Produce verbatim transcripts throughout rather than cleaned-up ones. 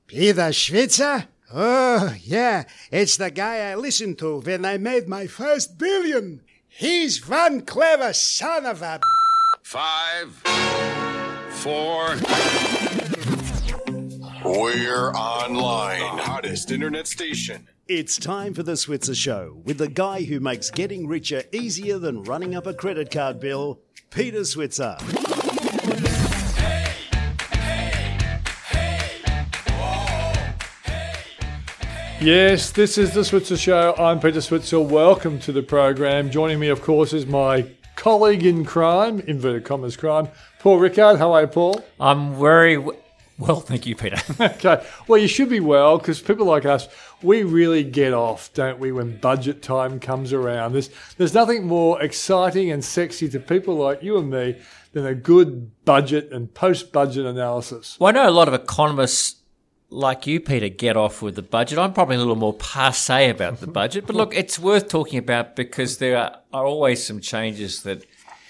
Peter Switzer? Oh, yeah, it's the guy I listened to when I made my first billion. He's one clever son of a... Five, four... We're online. The hottest internet station. It's time for The Switzer Show with the guy who makes getting richer easier than running up a credit card bill, Peter Switzer. Yes, this is The Switzer Show. I'm Peter Switzer. Welcome to the program. Joining me, of course, is my colleague in crime, inverted commas crime, Paul Rickard. How are you, Paul? I'm very w- well, thank you, Peter. Okay. Well, you should be well, because people like us, we really get off, don't we, when budget time comes around. There's, there's nothing more exciting and sexy to people like you and me than a good budget and post-budget analysis. Well, I know a lot of economists like you, Peter, get off with the budget. I'm probably a little more passé about the budget, but look, it's worth talking about because there are, are always some changes that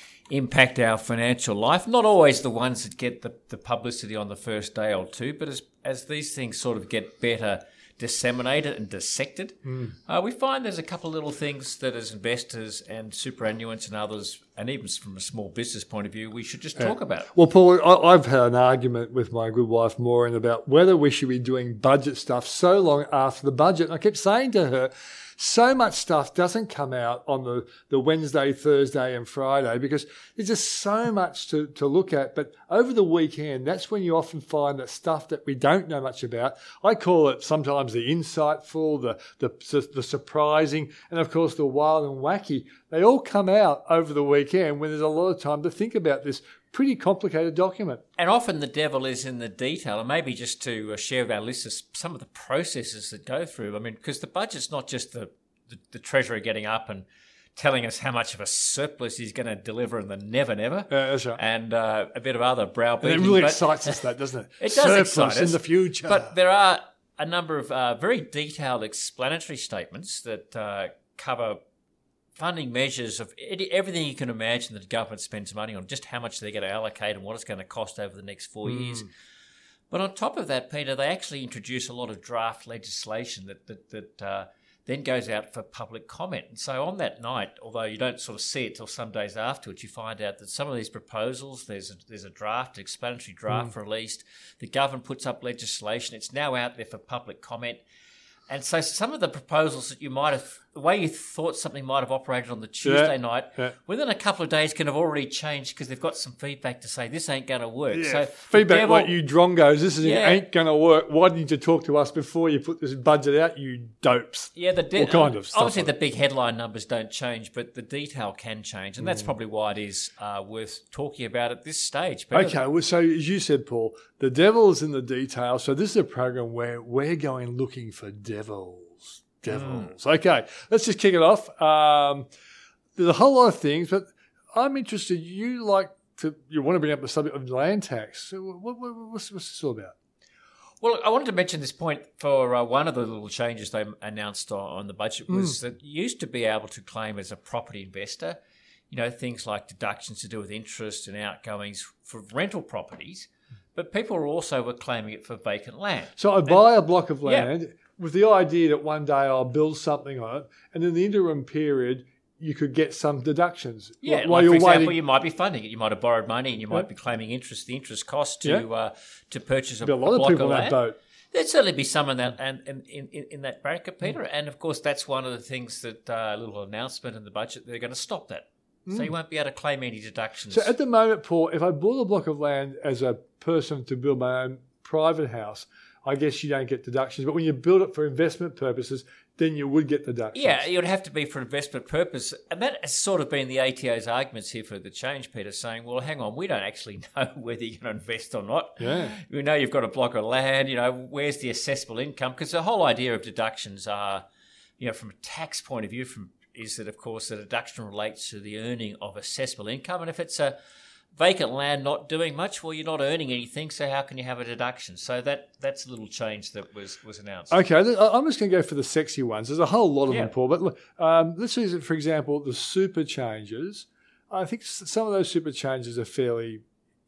impact our financial life. Not always the ones that get the, the publicity on the first day or two, but as as these things sort of get better disseminated and dissected, mm. uh, we find there's a couple of little things that as investors and superannuants and others, and even from a small business point of view, we should just talk yeah. about. Well, Paul, I, I've had an argument with my good wife Maureen about whether we should be doing budget stuff so long after the budget. And I kept saying to her, so much stuff doesn't come out on the, the Wednesday, Thursday and Friday because there's just so much to, to look at. But over the weekend, that's when you often find that stuff that we don't know much about. I call it sometimes the insightful, the, the, the surprising, and of course the wild and wacky. They all come out over the weekend when there's a lot of time to think about this pretty complicated document. And often the devil is in the detail. And maybe just to share with our listeners some of the processes that go through. I mean, because the budget's not just the, the, the Treasurer getting up and telling us how much of a surplus he's going to deliver in the never, never. Yeah, that's right. And uh, a bit of other browbeating. And it really excites us, that, doesn't it? It does surplus excite us. in the future. But there are a number of uh, very detailed explanatory statements that uh, cover funding measures of everything you can imagine that the government spends money on, just how much they're going to allocate and what it's going to cost over the next four mm. years. But on top of that, Peter, they actually introduce a lot of draft legislation that that, that uh, then goes out for public comment. And so on that night, although you don't sort of see it till some days afterwards, you find out that some of these proposals, there's a, there's a draft, explanatory draft mm. released. The government puts up legislation. It's now out there for public comment. And so some of the proposals that you might have, the way you thought something might have operated on the Tuesday yeah, night, yeah. within a couple of days can have already changed because they've got some feedback to say this ain't going to work. Yeah, so feedback devil, like you drongos, this is yeah. ain't going to work. Why didn't you talk to us before you put this budget out, you dopes? Yeah, the de- All kind of stuff. Obviously, like the big headline numbers don't change, but the detail can change, and that's mm. probably why it is uh, worth talking about at this stage. But okay, well, so as you said, Paul, the devil's in the detail. So this is a program where we're going looking for devils. Devils. Mm. Okay, let's just kick it off. Um, there's a whole lot of things, but I'm interested. You like to, you want to bring up the subject of land tax. So what, what, what's, what's this all about? Well, I wanted to mention this point for uh, one of the little changes they announced on, on the budget was mm. that you used to be able to claim as a property investor, you know, things like deductions to do with interest and outgoings for rental properties, but people also were claiming it for vacant land. So I buy and, a block of land. Yeah. With the idea that one day I'll build something on it, and in the interim period, you could get some deductions. Yeah, while like you're for example, waiting. you might be funding it. You might have borrowed money, and you might yeah. be claiming interest, the interest cost to yeah. uh, to purchase a, a lot a of block people of in land. that boat. There'd certainly be some in that and in, in, in, in that bracket, Peter. Mm. And of course, that's one of the things that uh, a little announcement in the budget. They're going to stop that, mm. so you won't be able to claim any deductions. So at the moment, Paul, if I bought a block of land as a person to build my own private house, I guess you don't get deductions. But when you build it for investment purposes, then you would get deductions. Yeah, it would have to be for investment purpose. And that has sort of been the A T O's arguments here for the change, Peter, saying, well, hang on, we don't actually know whether you're going to invest or not. Yeah. We know you've got a block of land, you know, where's the assessable income? Because the whole idea of deductions are, you know, from a tax point of view, from is that, of course, the deduction relates to the earning of assessable income. And if it's a vacant land not doing much, well, you're not earning anything, so how can you have a deduction? So that that's a little change that was, was announced. Okay, I'm just going to go for the sexy ones. There's a whole lot of yeah. them, Paul. But look, um, let's use, for example, the super changes. I think some of those super changes are fairly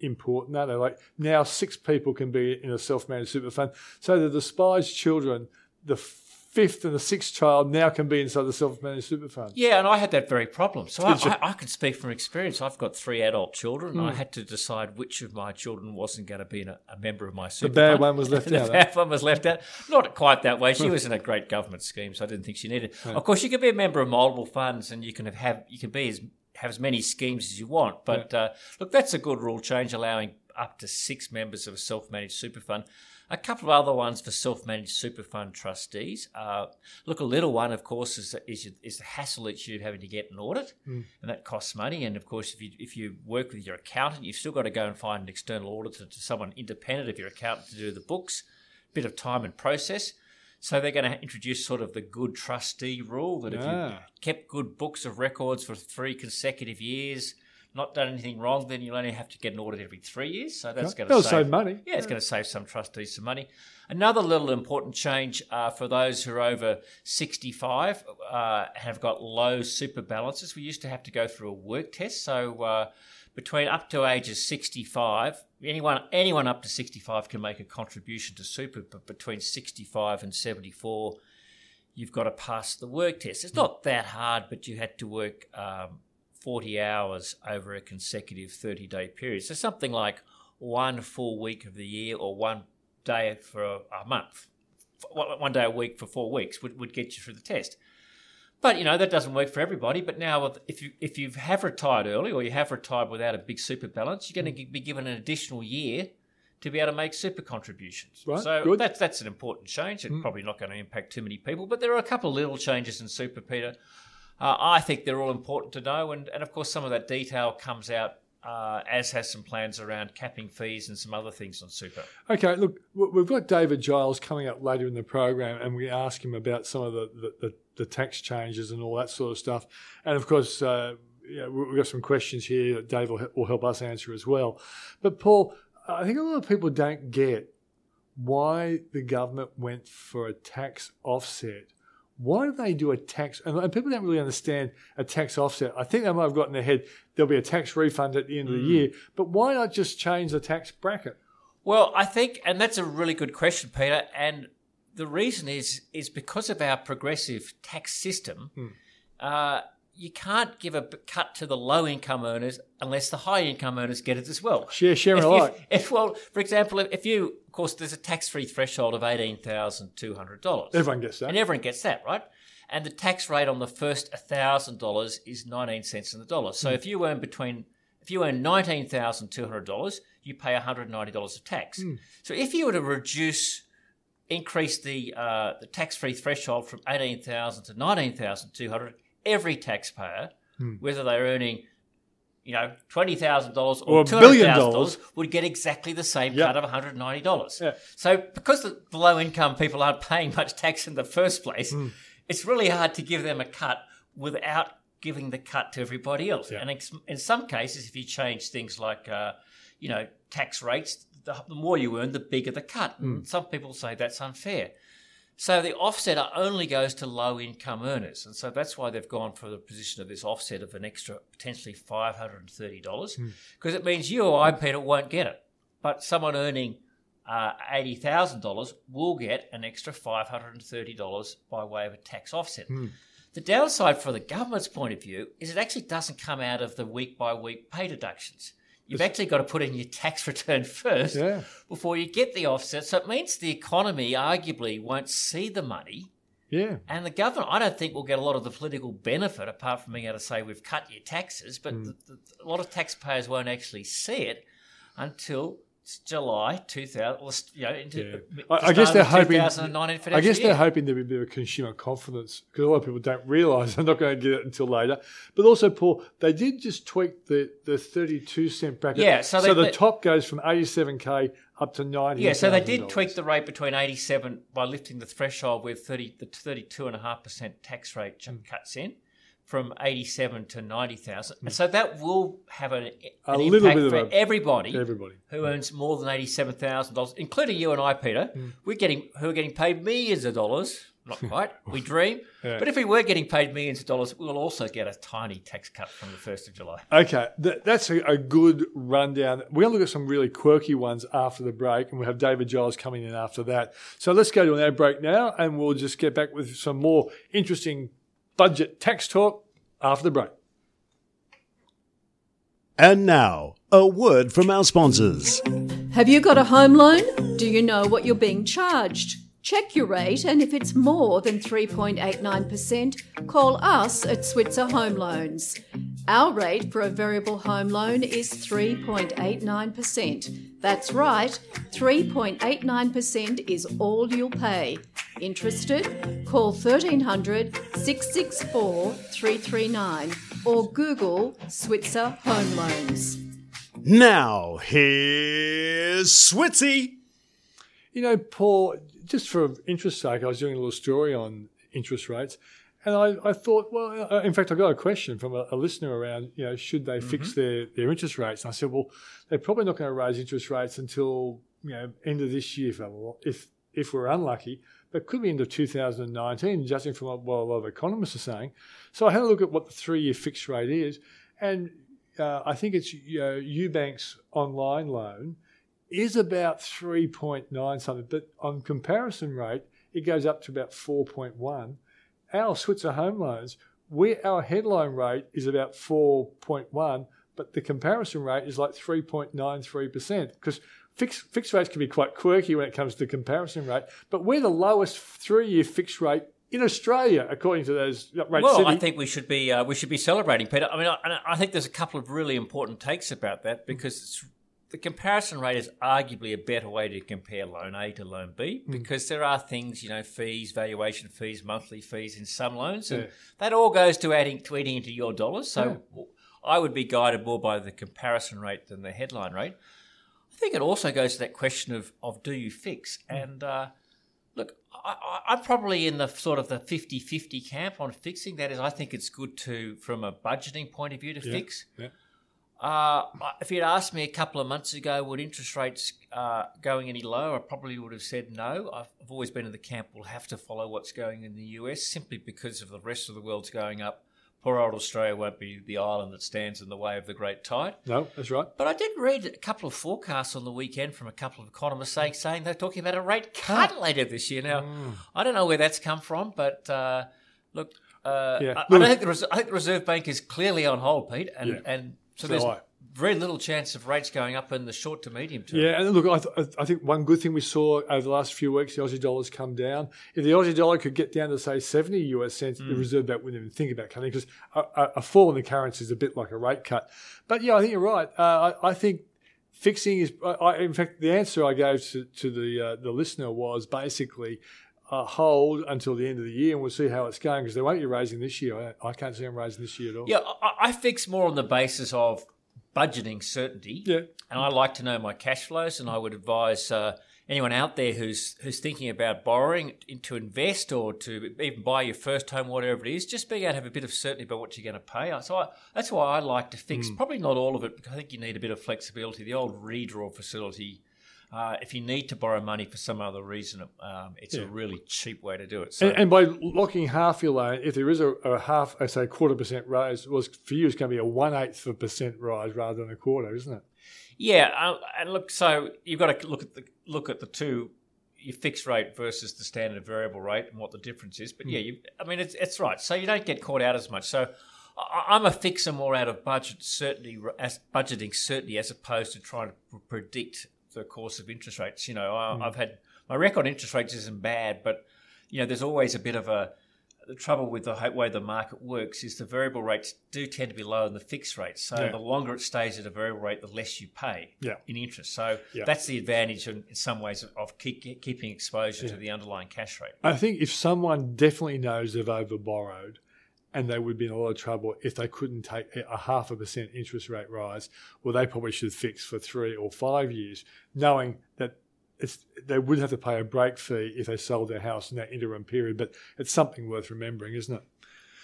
important, aren't they? Like now six people can be in a self-managed super fund. So the despised children, the fifth and the sixth child now can be inside the self-managed super fund. Yeah, and I had that very problem. So I, I, I can speak from experience. I've got three adult children, and Mm. I had to decide which of my children wasn't going to be a, a member of my super The bad fund. one was left the out. The bad one was left out. Not quite that way. She was in a great government scheme, so I didn't think she needed it. Yeah. Of course, you can be a member of multiple funds, and you can have, have you can be as have as many schemes as you want. But uh, look, that's a good rule change, allowing up to six members of a self-managed super fund. A couple of other ones for self-managed super fund trustees. Uh, look, a little one, of course, is is, is the hassle that you're having to get an audit, Mm. and that costs money. And of course, if you if you work with your accountant, you've still got to go and find an external auditor, to someone independent of your accountant, to do the books. Bit of time and process. So they're going to introduce sort of the good trustee rule that if you Ah. kept good books of records for three consecutive years, not done anything wrong, then you'll only have to get an audit every three years. So that's Okay. going to That'll save, save money. Yeah, it's going to save some trustees some money. Another little important change uh, for those who are over sixty-five uh, have got low super balances. We used to have to go through a work test. So uh, between up to ages sixty-five, anyone anyone up to sixty-five can make a contribution to super, but between sixty-five and seventy-four, you've got to pass the work test. It's not that hard, but you had to work um, forty hours over a consecutive thirty-day period. So something like one full week of the year or one day for a, a month, one day a week for four weeks would, would get you through the test. But, you know, that doesn't work for everybody. But now if you if you have retired early or you have retired without a big super balance, you're going to be given an additional year to be able to make super contributions. Right, so good. that's that's an important change. It's Mm. probably not going to impact too many people. But there are a couple of little changes in super, Peter. Uh, I think they're all important to know. And, and of course, some of that detail comes out uh, as has some plans around capping fees and some other things on super. Okay, look, w- we've got David Giles coming up later in the program, and we ask him about some of the, the, the, the tax changes and all that sort of stuff. And of course, uh, yeah, we- we've got some questions here that Dave will, he- will help us answer as well. But Paul, I think a lot of people don't get why the government went for a tax offset. Why do they do a tax? And and people don't really understand a tax offset. I think they might have got in their head there'll be a tax refund at the end of the year. But why not just change the tax bracket? Well, I think, and that's a really good question, Peter, and the reason is is because of our progressive tax system, Hmm. uh, you can't give a b- cut to the low-income earners unless the high-income earners get it as well. Share, share If, alike. if, if, well, for example, if, if you, of course, there's a tax-free threshold of eighteen thousand two hundred dollars. Everyone gets that. And everyone gets that, right? And the tax rate on the first one thousand dollars is nineteen cents on the dollar. So Mm. if you earn between, if you earn nineteen thousand two hundred dollars, you pay one hundred ninety dollars of tax. Mm. So if you were to reduce, increase the uh, the tax-free threshold from eighteen thousand to nineteen thousand two hundred, every taxpayer, Mm. whether they're earning, you know, twenty thousand dollars Or or a two hundred billion thousand dollars. dollars, would get exactly the same Yeah. cut of one hundred ninety dollars. Yeah. So because the low-income people aren't paying much tax in the first place, Mm. it's really hard to give them a cut without giving the cut to everybody else. Yeah. And ex- in some cases, if you change things like, uh, you know, tax rates, the, the more you earn, the bigger the cut. And some people say that's unfair. So the offset only goes to low-income earners. And so that's why they've gone for the position of this offset of an extra potentially five hundred thirty dollars, because it means you or I, Peter, won't get it. But someone earning uh, eighty thousand dollars will get an extra five hundred thirty dollars by way of a tax offset. The downside from the government's point of view is it actually doesn't come out of the week-by-week pay deductions. You've actually got to put in your tax return first Yeah. before you get the offset. So it means the economy arguably won't see the money. Yeah. And the government, I don't think, will get a lot of the political benefit apart from being able to say we've cut your taxes. But Mm. the, the, a lot of taxpayers won't actually see it until July two thousand, or, you know, into Yeah. just I, I guess they're over hoping. twenty nineteen I financial guess they're year. hoping there'll be a bit of consumer confidence because a lot of people don't realise they're not going to get it until later. But also, Paul, they did just tweak the, the thirty-two cent bracket. Yeah, so they- the they- top goes from eighty-seven k up to ninety. Yeah, so they did tweak the rate between eighty-seven by lifting the threshold where thirty, the thirty-two point five percent tax rate ch- Mm. cuts in from eighty-seven to ninety thousand. And so that will have an, A an little impact bit of for a- everybody, everybody who earns more than eighty-seven thousand dollars, including you and I, Peter. Mm. We're getting who are getting paid millions of dollars Not quite. We dream. Yeah. But if we were getting paid millions of dollars, we'll also get a tiny tax cut from the first of July. Okay, that, that's a, a good rundown. We're going to look at some really quirky ones after the break, and we'll have David Giles coming in after that. So let's go to an ad break now, and we'll just get back with some more interesting budget tax talk after the break. And now, a word from our sponsors. Have you got a home loan? Do you know what you're being charged? Check your rate, and if it's more than three point eight nine percent, call us at Switzer Home Loans. Our rate for a variable home loan is three point eight nine percent. That's right, three point eight nine percent is all you'll pay. Interested? Call thirteen hundred, six six four, three three nine or Google Switzer Home Loans. Now, here's Switzy. You know, Paul, just for interest's sake, I was doing a little story on interest rates, and I, I thought, well, uh, in fact, I got a question from a, a listener around, you know, should they mm-hmm. fix their, their interest rates? And I said, well, they're probably not going to raise interest rates until, you know, end of this year, if if we're unlucky, but could be into two thousand nineteen, judging from what a lot of economists are saying. So I had a look at what the three-year fixed rate is, and uh, I think it's uh, Ubank's online loan is about three point nine something, but on comparison rate, it goes up to about four point one. Our Switzer Home Loans, we, our headline rate is about four point one, but the comparison rate is like three point nine three percent, because fixed, fixed rates can be quite quirky when it comes to comparison rate, but we're the lowest three-year fixed rate in Australia, according to those rates. Well, City. I think we should be uh, we should be celebrating, Peter. I mean, I, I think there's a couple of really important takes about that, because it's the comparison rate is arguably a better way to compare loan A to loan B, because mm. there are things, you know, fees, valuation fees, monthly fees in some loans, and yeah. that all goes to adding to eating into your dollars. So yeah. I would be guided more by the comparison rate than the headline rate. I think it also goes to that question of, of do you fix? Mm. And uh, look, I, I'm probably in the sort of the fifty-fifty camp on fixing. That is, I think it's good to, from a budgeting point of view, to yeah. fix. Yeah. Uh, if you'd asked me a couple of months ago, would interest rates uh, going any lower, I probably would have said no. I've, I've always been in the camp we'll have to follow what's going in the U S, simply because of the rest of the world's going up. Poor old Australia won't be the island that stands in the way of the great tide. No, that's right. But I did read a couple of forecasts on the weekend from a couple of economists saying, saying they're talking about a rate cut later this year. Now, mm. I don't know where that's come from, but uh, look, uh, yeah. I, I, don't think the Res- I think the Reserve Bank is clearly on hold, Pete, and, yeah. and so, so there's I. very little chance of rates going up in the short to medium term. Yeah, and look, I, th- I think one good thing we saw over the last few weeks, the Aussie dollar's come down. If the Aussie dollar could get down to, say, seventy U S cents, mm. the Reserve Bank wouldn't even think about cutting, because a, a, a fall in the currency is a bit like a rate cut. But, yeah, I think you're right. Uh, I, I think fixing is I, – in fact, the answer I gave to, to the uh, the listener was basically – Uh, hold until the end of the year, and we'll see how it's going, because they won't be raising this year. I, I can't see them raising this year at all. Yeah, I, I fix more on the basis of budgeting certainty. Yeah. And I like to know my cash flows, and I would advise uh, anyone out there who's who's thinking about borrowing to invest or to even buy your first home, whatever it is, just being able to have a bit of certainty about what you're going to pay. So I, that's why I like to fix. Mm. Probably not all of it, because I think you need a bit of flexibility. The old redraw facility, Uh, if you need to borrow money for some other reason, um, it's yeah. a really cheap way to do it. So, and, and by locking half your loan, if there is a, a half, I say, quarter percent rise, well, for you it's going to be a one-eighth of a percent rise rather than a quarter, isn't it? Yeah, uh, and look, so you've got to look at the look at the two, your fixed rate versus the standard variable rate, and what the difference is. But mm. yeah, you, I mean, it's it's right. So you don't get caught out as much. So I, I'm a fixer more out of budget certainty, as budgeting certainty, as opposed to trying to predict the course of interest rates. You know, I, mm. I've had my record on interest rates isn't bad, but you know, there's always a bit of a the trouble with the way the market works is the variable rates do tend to be lower than the fixed rates. So yeah. the longer it stays at a variable rate, the less you pay yeah. in interest. So yeah. that's the advantage in, in some ways of, of keep, keeping exposure yeah. to the underlying cash rate. I think if someone definitely knows they've over borrowed, and they would be in a lot of trouble if they couldn't take a half a percent interest rate rise, well, they probably should fix for three or five years, knowing that it's, they would have to pay a break fee if they sold their house in that interim period. But it's something worth remembering, isn't it?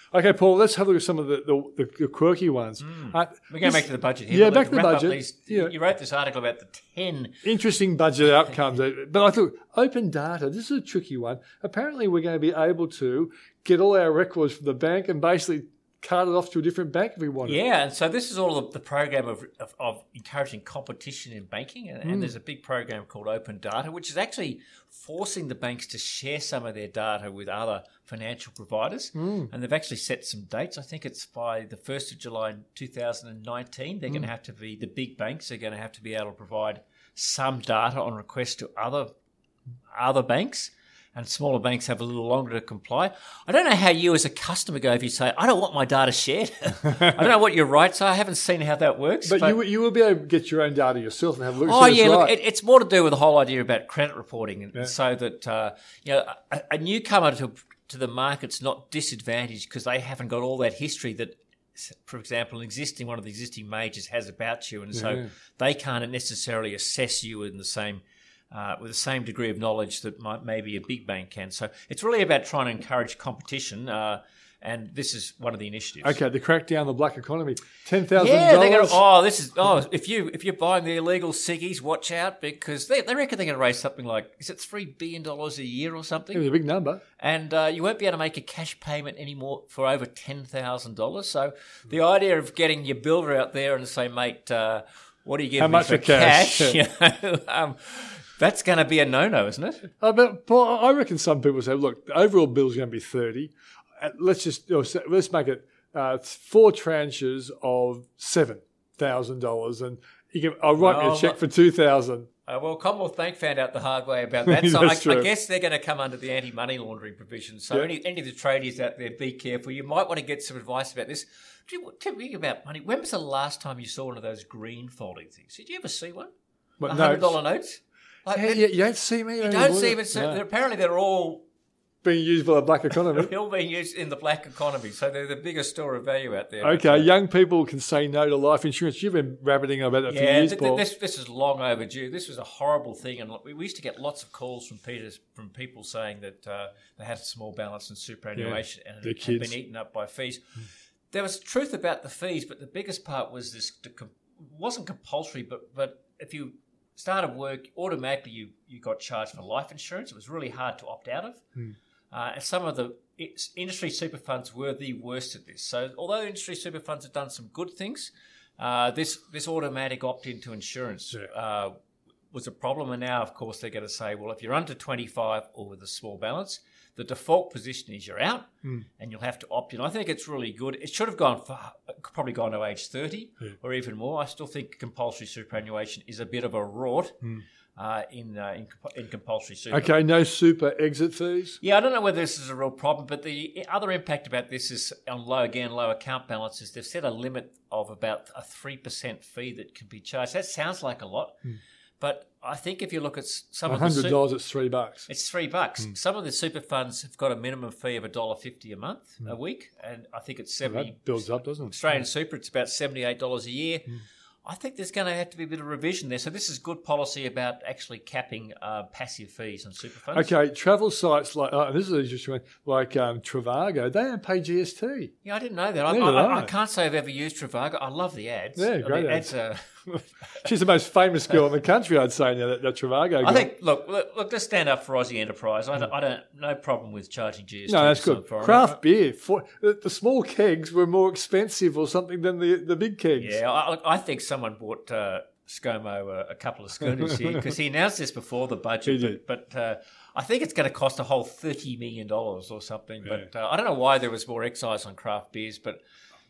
Okay, Paul, let's have a look at some of the, the, the, the quirky ones. Mm. Uh, We're going this- back to the budget here. Yeah, We'll back to the wrap up budget. these- Yeah. You wrote this article about the ten. Interesting budget outcomes. But I thought, open data, this is a tricky one. Apparently, we're going to be able to get all our records from the bank and basically cart it off to a different bank if we want. Yeah, and so this is all of the program of, of, of encouraging competition in banking, and, Mm. and there's a big program called Open Data, which is actually forcing the banks to share some of their data with other financial providers, Mm. and they've actually set some dates. I think it's by the first of July two thousand nineteen. They're Mm. going to have to be, the big banks are going to have to be able to provide some data on request to other other banks. And smaller banks have a little longer to comply. I don't know how you as a customer go if you say, I don't want my data shared. I don't know what your rights are. I haven't seen how that works. But, you, you will be able to get your own data yourself and have a look. Oh, see yeah, it's look, right. it, it's more to do with the whole idea about credit reporting. And Yeah. so that, uh, you know, a, a newcomer to, to the market's not disadvantaged because they haven't got all that history that, for example, an existing one of the existing majors has about you. And so Yeah. they can't necessarily assess you in the same Uh, with the same degree of knowledge that might, maybe a big bank can. So it's really about trying to encourage competition, uh, and this is one of the initiatives. Okay, the crackdown on the black economy, ten thousand Yeah, they're dollars. gonna, oh, this is oh, if you if you're buying the illegal ciggies, watch out because they, they reckon they're going to raise something like is it three billion dollars a year or something, It was a big number. and uh, you won't be able to make a cash payment anymore for over ten thousand dollars. So the idea of getting your builder out there and say, mate, uh, what do you give How me much for for cash? cash? You know, um, that's going to be a no-no, isn't it? Uh, but Paul, I reckon some people say, look, the overall bill is going to be thirty. Uh, let's just you know, so let's make it uh, four tranches of seven thousand dollars, and you can. I'll write me Well, a check for two thousand. Uh, well, Commonwealth Bank found out the hard way about that. So I, That's I true. guess they're going to come under the anti-money laundering provisions. So Yeah. any, any of the tradies out there, be careful. You might want to get some advice about this. Do you, think about money. When was the last time you saw one of those green folding things? Did you ever see one? But A hundred dollar notes? Like, Yeah, you, you don't see me. you don't see them. So they're- apparently, they're all being used by the black economy. they're all being used in the black economy. So they're the biggest store of value out there. Okay, young people can say no to life insurance. You've been rabbiting about that for Yeah, years, th- Paul. th- this this is long overdue. This was a horrible thing, and we we used to get lots of calls from Peters from people saying that uh, they had a small balance in superannuation and their it had kids. been eaten up by fees. There was truth about the fees, but the biggest part was this: the com- wasn't compulsory, but but if you started work, automatically you you got charged for life insurance. It was really hard to opt out of. Uh, and some of the it's, industry super funds were the worst at this. So although industry super funds have done some good things, uh, this this automatic opt-in to insurance uh, was a problem. And now, of course, they're going to say, well, if you're under twenty-five or with a small balance, the default position is you're out and you'll have to opt in. I think it's really good. It should have gone for, probably gone to age thirty or even more. I still think compulsory superannuation is a bit of a rort. Uh, in, uh, in in compulsory super. Okay, no super exit fees. Yeah, I don't know whether this is a real problem, but the other impact about this is on low, again, low account balances. They've set a limit of about a three percent fee that can be charged. That sounds like a lot, but I think if you look at s- some A of the hundred su- dollars, it's three bucks. it's three bucks. Some of the super funds have got a minimum fee of a dollar fifty a month, a week, and I think it's seventy. That builds up, doesn't it? Australian super, it's about seventy-eight dollars a year. I think there's going to have to be a bit of revision there. So this is good policy about actually capping uh, passive fees on super funds. Okay, travel sites like uh, this is an interesting one, like um, Trivago, they don't pay G S T. Yeah, I didn't know that. I, Neither I, did I, I. I can't say I've ever used Trivago. I love the ads. Yeah, I great mean, ads. Are, She's the most famous girl in the country, I'd say now. That, that Trivago. I girl. think. Look, look, look. Let's stand up for Aussie enterprise. I don't. I don't. No problem with charging G S T. no, that's to some good. foreigner. Craft beer, for, the, the small kegs were more expensive or something than the the big kegs. Yeah, I, I think someone bought uh, ScoMo a, a couple of schooners here because he announced this before the budget. He did. But, but uh, I think it's going to cost a whole thirty million dollars or something. But uh, I don't know why there was more excise on craft beers. But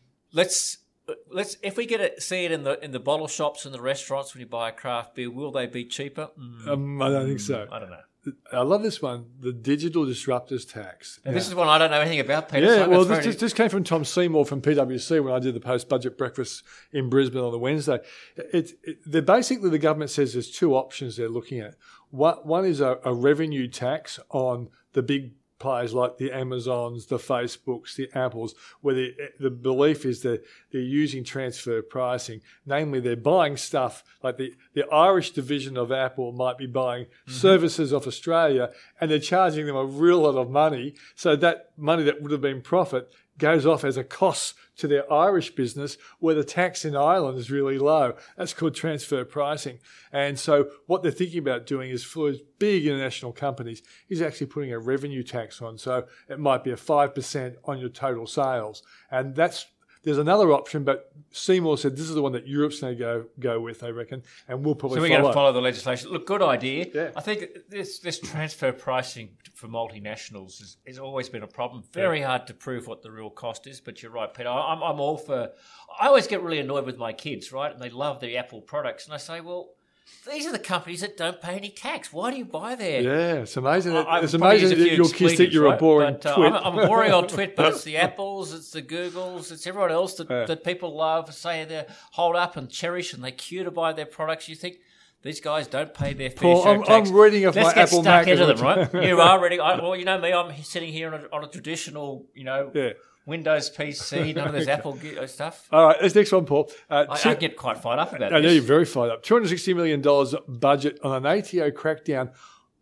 let's let's if we get it, see it in the in the bottle shops and the restaurants when you buy a craft beer, will they be cheaper? Mm, Um, I don't think so. I don't know. I love this one, the digital disruptors tax. And this is one I don't know anything about, Peter. Yeah, so I'm well, gonna this, throw this, this came from Tom Seymour from P W C when I did the post-budget breakfast in Brisbane on the Wednesday. It, it, they're basically, the government says there's two options they're looking at. One, one is a, a revenue tax on the big players like the Amazons, the Facebooks, the Apples, where the, the belief is that they're using transfer pricing. Namely, they're buying stuff like the, the Irish division of Apple might be buying mm-hmm. services off Australia, and they're charging them a real lot of money. So that money that would have been profit goes off as a cost to their Irish business where the tax in Ireland is really low. That's called transfer pricing. And so what they're thinking about doing is for those big international companies is actually putting a revenue tax on. So it might be a five percent on your total sales. And that's there's another option, but Seymour said this is the one that Europe's going to go go with, they reckon, and we'll probably follow. So we're follow. going to follow the legislation. Look, good idea. Yeah. I think this this transfer pricing for multinationals has, has always been a problem. Very yeah. hard to prove what the real cost is, but you're right, Peter. I'm, I'm all for... I always get really annoyed with my kids, right? And they love the Apple products. And I say, well, these are the companies that don't pay any tax. Why do you buy there? Yeah, it's amazing. That, I, it's amazing that your kids think you're right? a boring but, uh, twit. I'm, I'm a boring old twit, but it's the Apples, it's the Googles, it's everyone else that, yeah. that people love, say they hold up and cherish and they queue to buy their products. You think these guys don't pay their fair Paul, share I'm, of tax. I'm reading off Let's my get Apple stuck Mac. into them, right? You are reading. I, well, you know me. I'm sitting here on a, on a traditional, you know, yeah. Windows P C. None of this Apple stuff. All right, this next one, Paul. Uh, I, two, I get quite fired up about I this. know you're very fired up. two hundred sixty million dollars budget on an A T O crackdown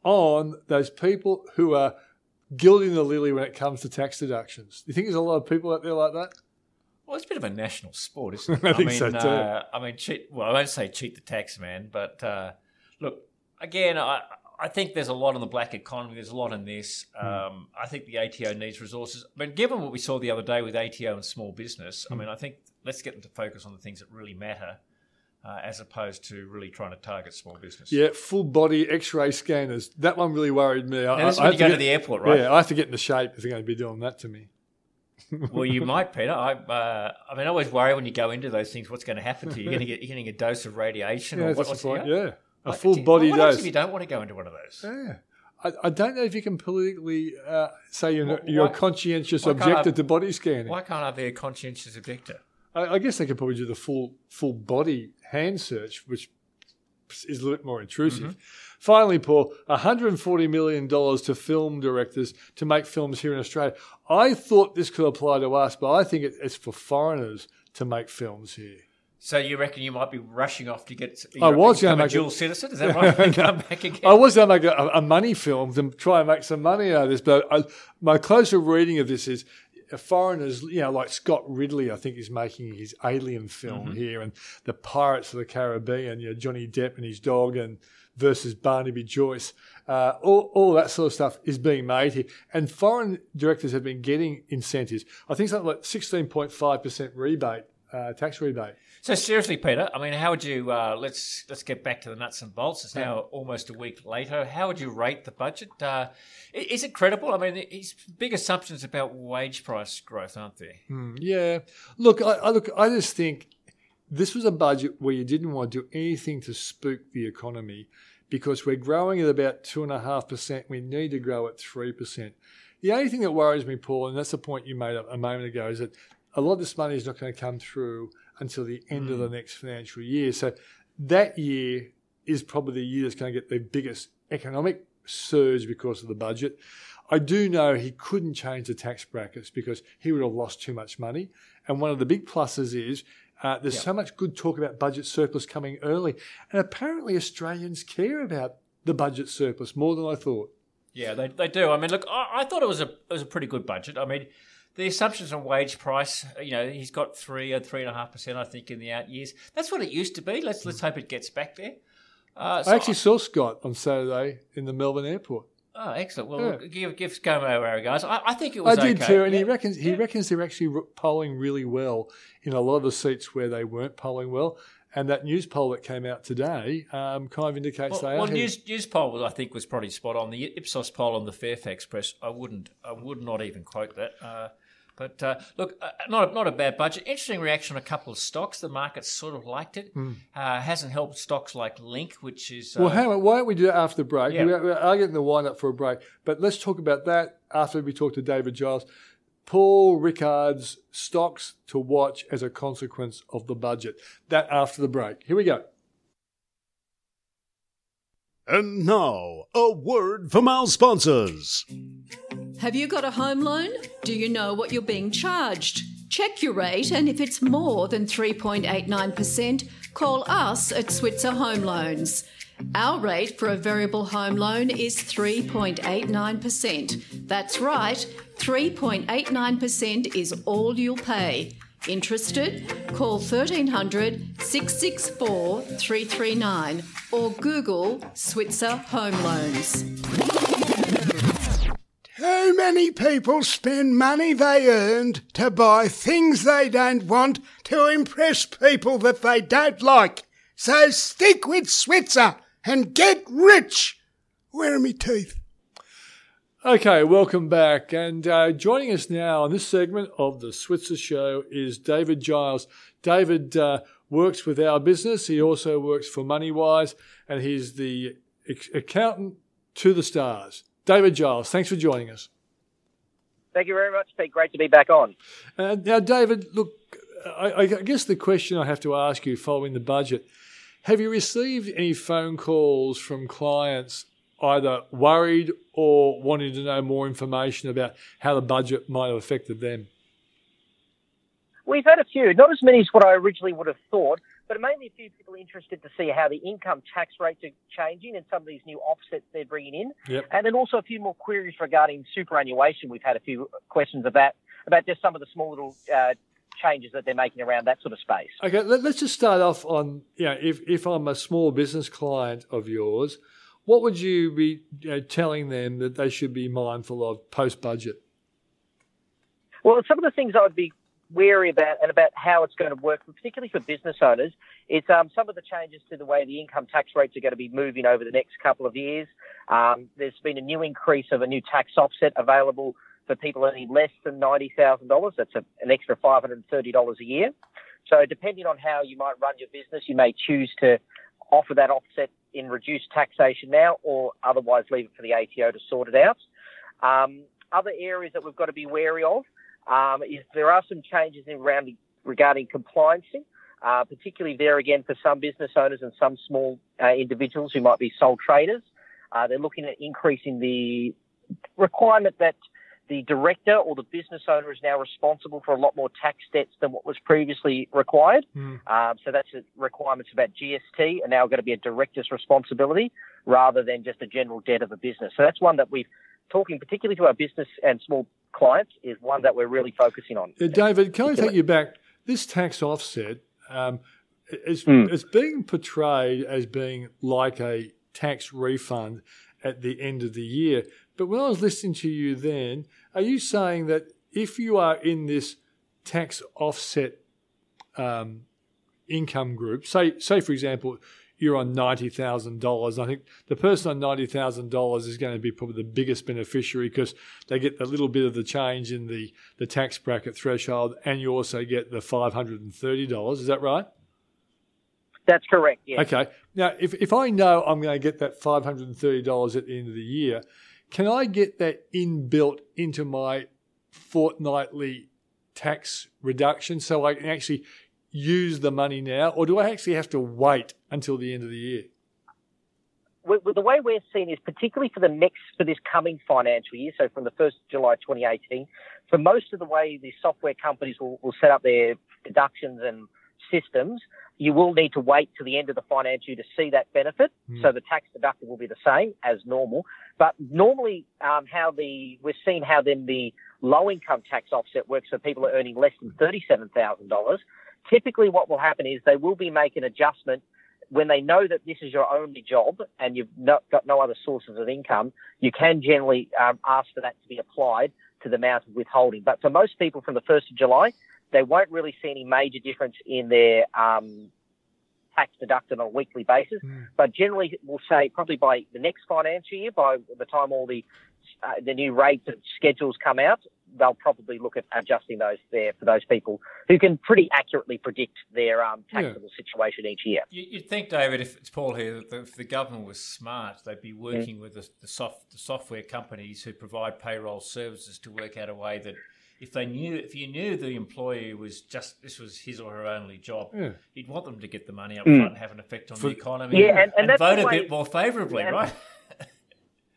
on those people who are gilding the lily when it comes to tax deductions. Do you think there's a lot of people out there like that? Well, it's a bit of a national sport, isn't it? I think mean, so too. Uh, I mean, cheat, well, I won't say cheat the tax man, but uh, look, again, I, I think there's a lot in the black economy. There's a lot in this. Um, mm. I think the A T O needs resources. I mean, given what we saw the other day with A T O and small business, mm. I mean, I think let's get them to focus on the things that really matter uh, as opposed to really trying to target small business. Yeah, full body X-ray scanners. That one really worried me. Now, I, that's I when you go to, to get, the airport, right? Yeah, I have to get into shape if they're going to be doing that to me. Well, you might, Peter. I, uh, I mean, I always worry when you go into those things. What's going to happen to you? You're going to get, you're getting a dose of radiation, yeah, or that's what, the what's point. Yeah, a like, full body what dose. What if you don't want to go into one of those? Yeah. I, I don't know if you can politically uh, say you're, Why- you're a conscientious why can't objector I- to body scanning. Why can't I be a conscientious objector? I, I guess they could probably do the full full body hand search, which is a little bit more intrusive. Mm-hmm. Finally, Paul, one hundred forty million dollars to film directors to make films here in Australia. I thought this could apply to us, but I think it, it's for foreigners to make films here. So you reckon you might be rushing off to get I was become gonna a make dual a- citizen? Is that right? And come back again? I was going to make a, a money film to try and make some money out of this, but I, my closer reading of this is foreigners, you know, like Scott Ridley, I think, is making his Alien film Mm-hmm. here, and the Pirates of the Caribbean, you know, Johnny Depp and his dog, and versus Barnaby Joyce. Uh, all, all that sort of stuff is being made here. And foreign directors have been getting incentives. I think something like sixteen point five percent rebate, uh, tax rebate. So seriously, Peter, I mean, how would you? Uh, let's let's get back to the nuts and bolts. It's now almost a week later. How would you rate the budget? Uh, i- is it credible? I mean, his big assumptions about wage price growth, aren't there? Mm, yeah. Look, I, I look. I just think this was a budget where you didn't want to do anything to spook the economy, because we're growing at about two and a half percent. We need to grow at three percent. The only thing that worries me, Paul, and that's the point you made up a moment ago, is that a lot of this money is not going to come through until the end mm. of the next financial year. So that year is probably the year that's going to get the biggest economic surge because of the budget. I do know he couldn't change the tax brackets because he would have lost too much money. And one of the big pluses is uh, there's yep. so much good talk about budget surplus coming early. And apparently Australians care about the budget surplus more than I thought. Yeah, they they do. I mean, look, I, I thought it was a it was a pretty good budget. I mean, the assumptions on wage price, you know, he's got three or three and a half percent, I think, in the out years. That's what it used to be. Let's let's hope it gets back there. Uh, so I actually saw Scott on Saturday in the Melbourne airport. Oh, excellent. Well, Yeah. give give ScoMo our regards. I, I think it was I did okay. too, and he Yeah. reckons he Yeah. reckons they're actually re- polling really well in a lot of the seats where they weren't polling well. And that news poll that came out today um, kind of indicates Well, they are. well heading- news news poll was, I think, was probably spot on. The Ipsos poll on the Fairfax Press, I wouldn't, I would not even quote that. Uh, but uh, look, uh, not a, not a bad budget. Interesting reaction on a couple of stocks. The market sort of liked it. Uh, hasn't helped stocks like Link, which is uh, Well, hang on, why don't we do that after the break? Yeah. We are, we are getting the wind up for a break, but let's talk about that after we talk to David Giles. Paul Rickard's stocks to watch as a consequence of the budget. That after the break. Here we go. And now, a word from our sponsors. Have you got a home loan? Do you know what you're being charged? Check your rate, and if it's more than three point eight nine percent, call us at Switzer Home Loans. Our rate for a variable home loan is three point eight nine percent. That's right, three point eight nine percent is all you'll pay. Interested? Call thirteen hundred, six six four, three three nine or Google Switzer Home Loans. Too many people spend money they earned to buy things they don't want to impress people that they don't like. So stick with Switzer and get rich. Where are my teeth? Okay, welcome back. And uh, joining us now on this segment of the Switzer Show is David Giles. David uh, works with our business. He also works for MoneyWise, and he's the ex- accountant to the stars. David Giles, thanks for joining us. Thank you very much, Pete. Great to be back on. Uh, now, David, look, I, I guess the question I have to ask you following the budget, have you received any phone calls from clients either worried or wanting to know more information about how the budget might have affected them? We've had a few, not as many as what I originally would have thought, but mainly a few people interested to see how the income tax rates are changing and some of these new offsets they're bringing in. Yep. And then also a few more queries regarding superannuation. We've had a few questions about, about just some of the small little uh, changes that they're making around that sort of space. Okay, let, let's just start off on, you know, if, if I'm a small business client of yours, what would you be you know, telling them that they should be mindful of post-budget? Well, some of the things I would be wary about and about how it's going to work, particularly for business owners, is um, some of the changes to the way the income tax rates are going to be moving over the next couple of years. Um, there's been a new increase of a new tax offset available for people earning less than ninety thousand dollars. That's a, an extra five hundred thirty dollars a year. So depending on how you might run your business, you may choose to offer that offset in reduced taxation now or otherwise leave it for the A T O to sort it out. Um, other areas that we've got to be wary of um, is there are some changes in around regarding compliancing, uh, particularly there again for some business owners and some small uh, individuals who might be sole traders. Uh, they're looking at increasing the requirement that the director or the business owner is now responsible for a lot more tax debts than what was previously required. Mm. Um, so that's the requirements about G S T are now going to be a director's responsibility rather than just a general debt of a business. So that's one that we've talking particularly to our business and small clients is one that we're really focusing on. Uh, David, can I take you back? This tax offset um, is mm. it's being portrayed as being like a tax refund at the end of the year. But when I was listening to you then, are you saying that if you are in this tax offset um, income group, say, say for example, you're on ninety thousand dollars, I think the person on ninety thousand dollars is going to be probably the biggest beneficiary because they get a little bit of the change in the, the tax bracket threshold and you also get the five hundred thirty dollars. Is that right? That's correct, yeah. Okay. Now, if, if I know I'm going to get that five hundred thirty dollars at the end of the year, can I get that inbuilt into my fortnightly tax reduction so I can actually use the money now, or do I actually have to wait until the end of the year? Well, the way we're seeing is particularly for the next, for this coming financial year, so from the first of July twenty eighteen, for most of the way the software companies will, will set up their deductions and systems, you will need to wait to the end of the financial year to see that benefit. Mm. So the tax deductible will be the same as normal. But normally, um, how the we're seeing how then the low income tax offset works for people who are earning less than thirty-seven thousand dollars. Typically, what will happen is they will be making an adjustment when they know that this is your only job and you've not got no other sources of income. You can generally um, ask for that to be applied to the amount of withholding. But for most people, from the first of July, they won't really see any major difference in their um, tax deducted on a weekly basis. Mm. But generally, we'll say probably by the next financial year, by the time all the uh, the new rates and schedules come out, they'll probably look at adjusting those there for those people who can pretty accurately predict their um, taxable yeah. situation each year. You'd think, David, if it's Paul here, that if the government was smart, they'd be working mm. with the, the, soft, the software companies who provide payroll services to work out a way that if they knew, if you knew the employee was just, this was his or her only job, yeah. you'd want them to get the money up mm. front and have an effect on For, the economy yeah, and, and, and vote a way, bit more favourably, yeah, right?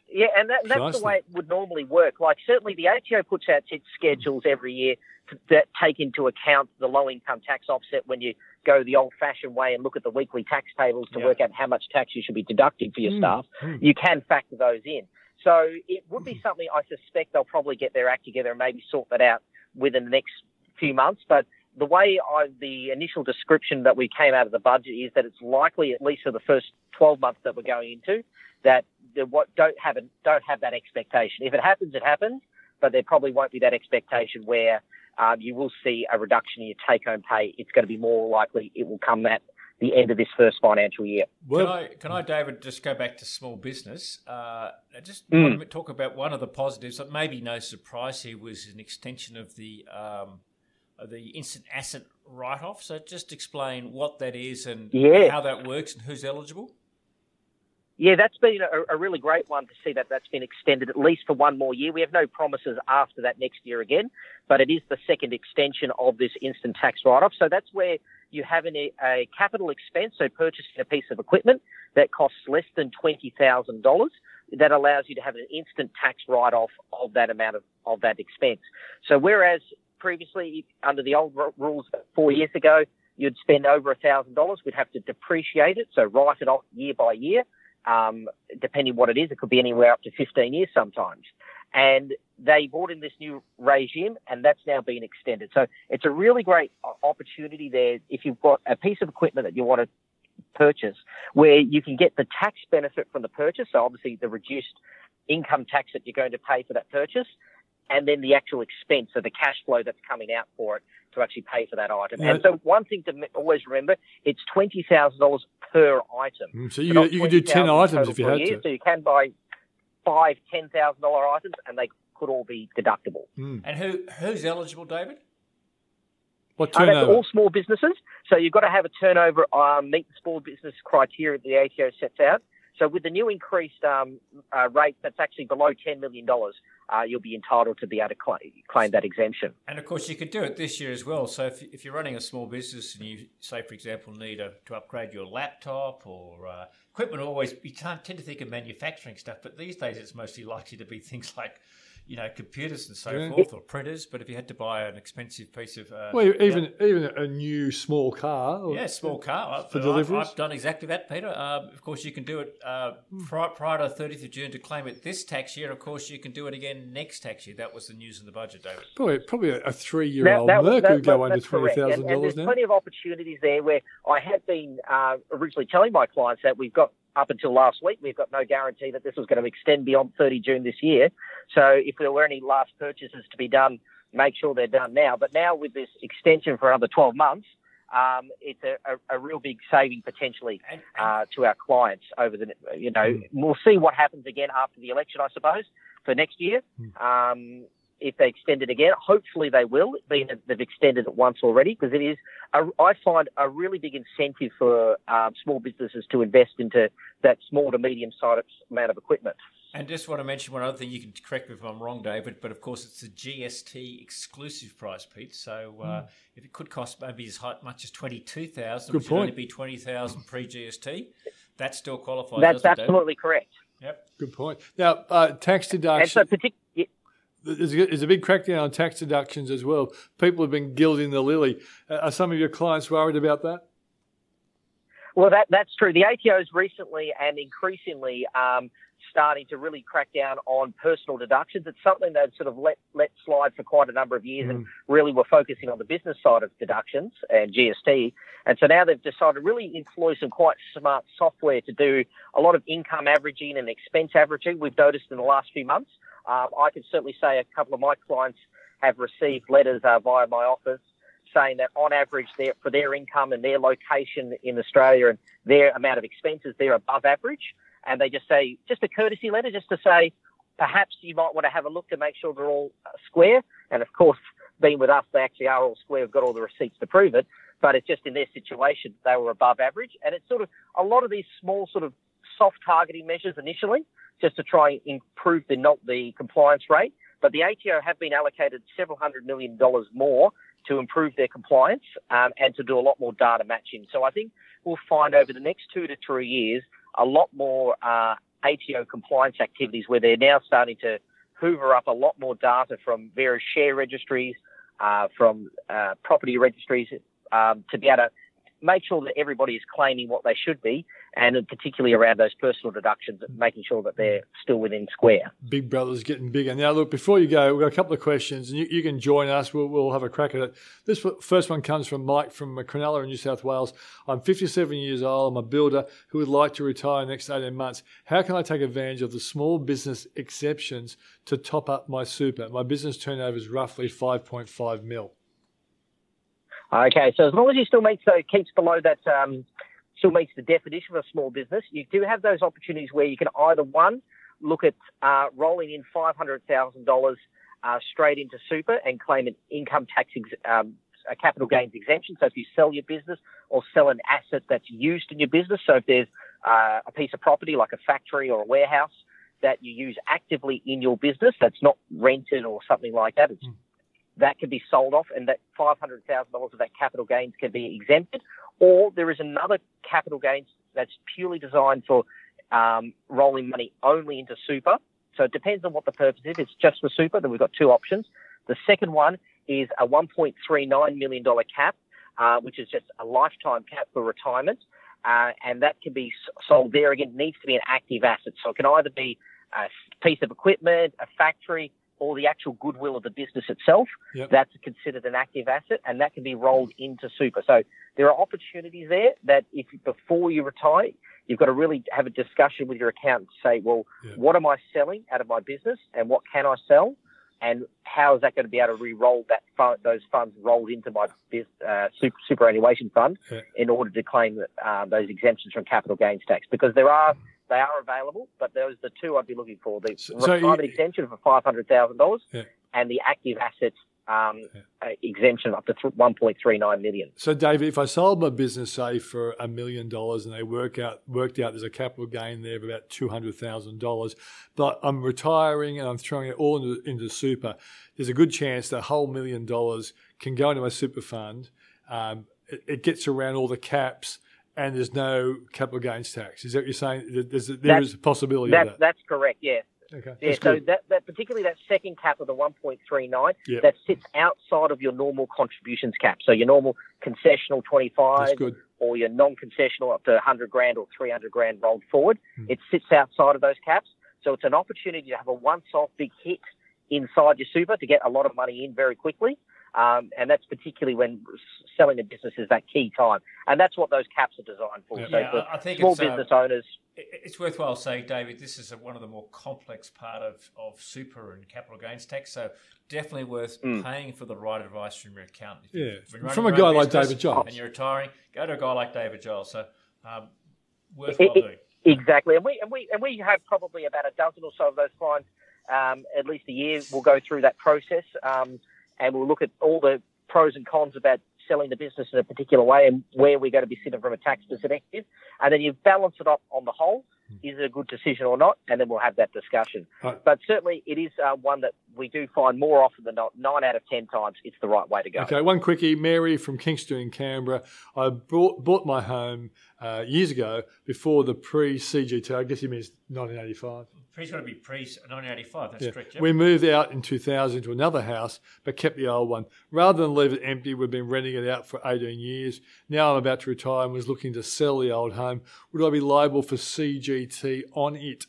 Yeah, and that, that's the way it would normally work. Like, certainly the A T O puts out its schedules every year to, that take into account the low-income tax offset when you go the old-fashioned way and look at the weekly tax tables to yeah. work out how much tax you should be deducting for your mm. staff. Mm. You can factor those in. So it would be something I suspect they'll probably get their act together and maybe sort that out within the next few months. But the way I, the initial description that we came out of the budget is that it's likely, at least for the first twelve months that we're going into, that the, what don't have a, don't have that expectation. If it happens, it happens, but there probably won't be that expectation where um, you will see a reduction in your take-home pay. It's going to be more likely it will come at the end of this first financial year. Can I, can I, David, just go back to small business? Uh, I just mm. want to talk about one of the positives that maybe no surprise here was an extension of the um, of the instant asset write-off. So just explain what that is and yeah. how that works and who's eligible. Yeah, that's been a, a really great one to see that that's been extended at least for one more year. We have no promises after that next year again, but it is the second extension of this instant tax write-off. So that's where you have an, a capital expense, so purchasing a piece of equipment that costs less than twenty thousand dollars, that allows you to have an instant tax write-off of that amount of, of that expense. So whereas previously, under the old rules four years ago, you'd spend over one thousand dollars, we'd have to depreciate it, so write it off year by year. Um, depending what it is, it could be anywhere up to fifteen years sometimes. And they brought in this new regime, and that's now been extended. So it's a really great opportunity there if you've got a piece of equipment that you want to purchase where you can get the tax benefit from the purchase, so obviously the reduced income tax that you're going to pay for that purchase, and then the actual expense, so the cash flow that's coming out for it to actually pay for that item. Yeah. And so one thing to always remember, it's twenty thousand dollars per item. So you, you can do ten items if you had year, to. So you can buy five ten thousand dollars items, and they could all be deductible. Mm. And who who's eligible, David? What turnover? Uh, that's all small businesses. So you've got to have a turnover, um, meet the small business criteria that the A T O sets out. So with the new increased um, uh, rate that's actually below ten million dollars, uh, you'll be entitled to be able to claim, claim that exemption. And, of course, you could do it this year as well. So if, if you're running a small business and you, say, for example, need a, to upgrade your laptop or uh, equipment, always you can't tend to think of manufacturing stuff, but these days it's mostly likely to be things like, you know, computers and so yeah. forth, or printers. But if you had to buy an expensive piece of... Uh, well, even yeah. even a new small car. Or yeah, small car. For I've, deliveries. I've done exactly that, Peter. Um, of course, you can do it uh, hmm. prior, prior to the thirtieth of June to claim it this tax year. Of course, you can do it again next tax year. That was the news in the budget, David. Probably, probably a three-year-old Merc would go under twenty thousand dollars now. And there's plenty of opportunities there where I have been uh, originally telling my clients that we've got, up until last week, we've got no guarantee that this was going to extend beyond thirtieth of June this year. So if there were any last purchases to be done, make sure they're done now. But now with this extension for another twelve months, um, it's a, a, a real big saving potentially uh, to our clients over the, you know, we'll see what happens again after the election, I suppose, for next year. Um, if they extend it again, hopefully they will, being that they've extended it once already, because it is, a, I find, a really big incentive for um, small businesses to invest into that small to medium-sized amount of equipment. And just want to mention one other thing. You can correct me if I'm wrong, David, but of course it's a G S T exclusive price, Pete. So uh, mm. if it could cost maybe as much as twenty-two thousand dollars, which would only be twenty thousand dollars pre-G S T, that still qualifies. That's doesn't absolutely it, correct. Yep. Good point. Now, uh, tax deduction. And so partic- yeah. There's a, there's a big crackdown on tax deductions as well. People have been gilding the lily. Uh, are some of your clients worried about that? Well, that that's true. The A T O's recently and increasingly um, starting to really crack down on personal deductions. It's something they've sort of let let slide for quite a number of years, mm. and really were focusing on the business side of deductions and G S T. And so now they've decided to really employ some quite smart software to do a lot of income averaging and expense averaging. We've noticed in the last few months. Um, I can certainly say a couple of my clients have received letters uh, via my office saying that on average for their income and their location in Australia and their amount of expenses, they're above average. And they just say, just a courtesy letter, just to say, perhaps you might want to have a look to make sure they're all square. And of course, being with us, they actually are all square. We've got all the receipts to prove it. But it's just in their situation, they were above average. And it's sort of a lot of these small sort of soft targeting measures initially, just to try and improve the not the compliance rate. But the A T O have been allocated several hundred million dollars more to improve their compliance um, and to do a lot more data matching. So I think we'll find over the next two to three years a lot more uh, A T O compliance activities where they're now starting to hoover up a lot more data from various share registries, uh, from uh, property registries, um, to be able to make sure that everybody is claiming what they should be, and particularly around those personal deductions, making sure that they're still within square. Big Brother's getting bigger. Now, look, before you go, we've got a couple of questions, and you, you can join us. We'll, we'll have a crack at it. This first one comes from Mike from Cronulla in New South Wales. I'm fifty-seven years old. I'm a builder who would like to retire in the next eighteen months. How can I take advantage of the small business exceptions to top up my super? My business turnover is roughly five point five mil. Okay, so as long as you still meets, so keeps below that, um, still meets the definition of a small business, you do have those opportunities where you can either, one, look at uh, rolling in five hundred thousand dollars uh, straight into super and claim an income tax, ex- um, a capital gains exemption. So if you sell your business or sell an asset that's used in your business, so if there's uh, a piece of property like a factory or a warehouse that you use actively in your business that's not rented or something like that, it's mm. that can be sold off, and that five hundred thousand dollars of that capital gains can be exempted. Or there is another capital gains that's purely designed for um, rolling money only into super. So it depends on what the purpose is. If it's just for super, then we've got two options. The second one is a one point three nine million dollars cap, uh, which is just a lifetime cap for retirement. Uh, and that can be sold there. Again, it needs to be an active asset. So it can either be a piece of equipment, a factory, or the actual goodwill of the business itself. Yep. That's considered an active asset, and that can be rolled into super. So there are opportunities there that if before you retire, you've got to really have a discussion with your accountant to say, well, yep. what am I selling out of my business, and what can I sell, and how is that going to be able to re-roll that fund, those funds rolled into my uh, super, superannuation fund yep. in order to claim uh, those exemptions from capital gains tax? Because there are They are available, but those are the two I'd be looking for. The so, retirement so you, exemption for five hundred thousand dollars yeah. and the active assets um, yeah. uh, exemption up to th- one point three nine million dollars. So, David, if I sold my business, say, for a million dollars and they work out worked out there's a capital gain there of about two hundred thousand dollars, but I'm retiring and I'm throwing it all into, into super, there's a good chance that whole million dollars can go into my super fund. Um, it, it gets around all the caps, and there's no capital gains tax. Is that what you're saying? There's a, there is a possibility that, of that. That's correct, yes. Okay. Yeah, so that, that particularly that second cap of the one point three nine, yep. that sits outside of your normal contributions cap. So your normal concessional twenty-five or your non-concessional up to one hundred grand or three hundred grand rolled forward. Hmm. It sits outside of those caps. So it's an opportunity to have a once-off big hit inside your super to get a lot of money in very quickly. Um, and that's particularly when selling a business is that key time. And that's what those caps are designed for. Yeah, so yeah, for I think small it's, business uh, owners. It's worthwhile saying, David, this is a, one of the more complex part of, of super and capital gains tax. So definitely worth mm. paying for the right advice from your accountant. If yeah, from a guy like David Giles. And you're retiring, go to a guy like David Giles. So um, worthwhile it, it, doing. Exactly. And we, and, we, and we have probably about a dozen or so of those clients, um, at least a year. We'll go through that process um, and we'll look at all the pros and cons about selling the business in a particular way and where we're going to be sitting from a tax perspective. And then you balance it up on the whole. Is it a good decision or not? And then we'll have that discussion. Right. But certainly it is uh, one that we do find more often than not. Nine out of ten times it's the right way to go. Okay, one quickie. Mary from Kingston in Canberra. I bought, bought my home uh, years ago before the pre-C G T. I guess he means nineteen eighty-five. Pre's got to be pre-nineteen eighty-five. That's yeah. correct. Yep. We moved out in two thousand to another house, but kept the old one. Rather than leave it empty, we've been renting it out for eighteen years. Now I'm about to retire and was looking to sell the old home. Would I be liable for C G T on it?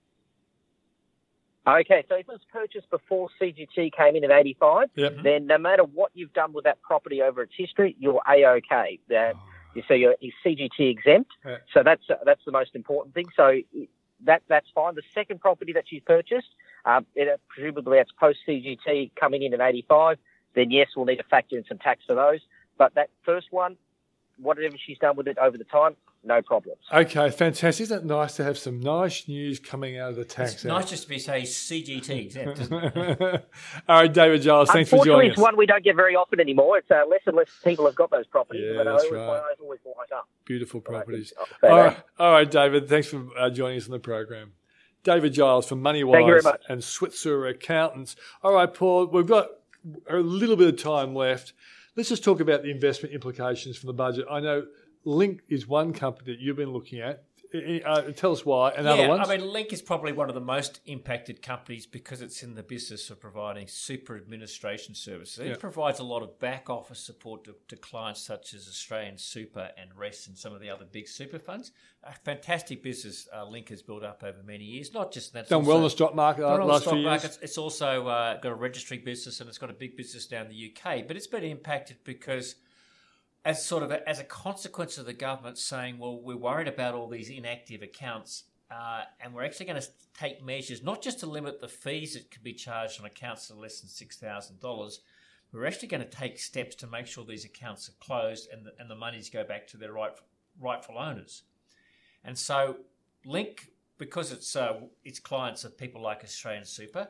Okay, so if it was purchased before C G T came in in eighty-five, yep. then no matter what you've done with that property over its history, you're A-OK. Uh, oh. So you're, you're C G T exempt. Yeah. So that's uh, that's the most important thing. So that that's fine. The second property that she's purchased, um, it, presumably that's post-C G T coming in in eighty-five, then yes, we'll need to factor in some tax for those. But that first one, whatever she's done with it over the time, no problems. Okay, fantastic. Isn't it nice to have some nice news coming out of the tax It's act? nice just to be, say, C G T exempt, isn't it? All right, David Giles, thanks for joining us. Unfortunately, it's one we don't get very often anymore. It's uh, less and less people have got those properties. Yeah, but that's always, right. My eyes always light up. Beautiful properties. All All right, right, all right, David, thanks for uh, joining us on the program. David Giles from MoneyWise and Switzer Accountants. All right, Paul, we've got a little bit of time left. Let's just talk about the investment implications from the budget. I know Link is one company that you've been looking at. Uh, tell us why. And other yeah, ones? I mean, Link is probably one of the most impacted companies because it's in the business of providing super administration services. It Yeah. provides a lot of back office support to, to clients such as Australian Super and Rest and some of the other big super funds. A fantastic business uh, Link has built up over many years. Not just that. It's Done also- well in the stock market Done well in the last stock few years. markets. It's also uh, got a registry business and it's got a big business down in the U K. But it's been impacted because as sort of a, as a consequence of the government saying, well, we're worried about all these inactive accounts uh, and we're actually going to take measures not just to limit the fees that can be charged on accounts that are less than six thousand dollars, we're actually going to take steps to make sure these accounts are closed and the, and the monies go back to their right, rightful owners. And so Link, because it's uh, its clients are people like Australian Super,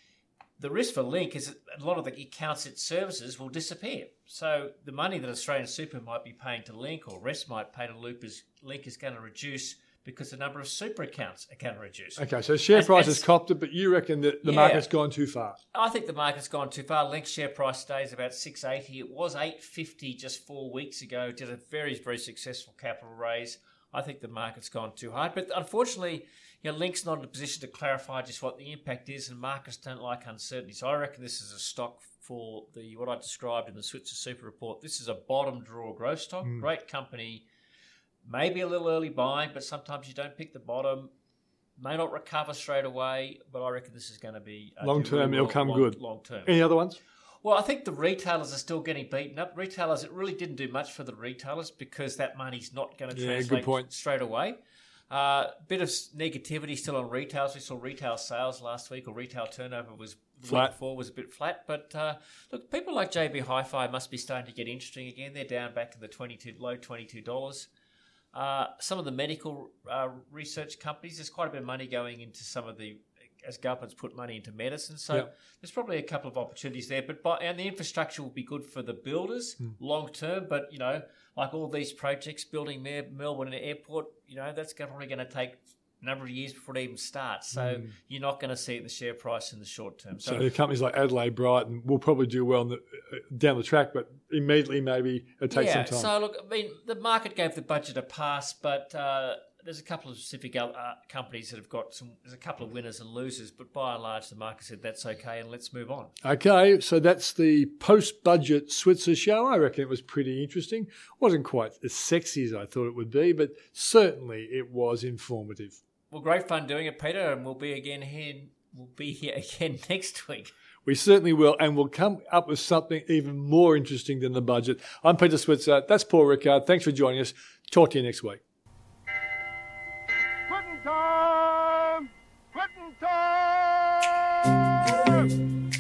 the risk for Link is that a lot of the accounts it services will disappear. So the money that Australian Super might be paying to Link or Rest might pay to Loop is, Link is going to reduce because the number of super accounts are going to reduce. Okay, so share As- price as- has copped it, but you reckon that the Yeah. market's gone too far. I think the market's gone too far. Link's share price today is about six eighty. It was eight fifty just four weeks ago. Did a very, very successful capital raise. I think the market's gone too hard. But unfortunately, you know, Link's not in a position to clarify just what the impact is, and markets don't like uncertainty. So I reckon this is a stock for the what I described in the Switzer Super Report. This is a bottom drawer growth stock. Mm. Great company. Maybe a little early buying, but sometimes you don't pick the bottom. May not recover straight away, but I reckon this is going to be uh, Long do term, really it'll well come long, good. Long term. Any other ones? Well, I think the retailers are still getting beaten up. Retailers, it really didn't do much for the retailers because that money's not going to Yeah, good translate point. straight away. A uh, bit of negativity still on retailers. We saw retail sales last week, or retail turnover was the Flat. week before was a bit flat. But uh, look, people like J B Hi-Fi must be starting to get interesting again. They're down back in the twenty-two low twenty-two dollars. Uh, some of the medical uh, research companies, there's quite a bit of money going into some of the, as governments put money into medicine. So Yep. there's probably a couple of opportunities there. But by, and the infrastructure will be good for the builders Hmm. long term. But, you know, like all these projects, building Mer- Melbourne Airport, you know, that's probably going to take a number of years before it even starts. So you're not going to see it in the share price in the short term. So the companies like Adelaide, Brighton will probably do well in the, uh, down the track, but immediately maybe it takes yeah, some time. so look, I mean, the market gave the budget a pass, but uh, there's a couple of specific uh, companies that have got some. There's a couple of winners and losers, but by and large, the market said that's okay, and let's move on. Okay, so that's the post-budget Switzer show. I reckon it was pretty interesting. Wasn't quite as sexy as I thought it would be, but certainly it was informative. Well, great fun doing it, Peter, and we'll be again here. We'll be here again next week. We certainly will, and we'll come up with something even more interesting than the budget. I'm Peter Switzer. That's Paul Rickard. Thanks for joining us. Talk to you next week. Quitting time! Quitting time!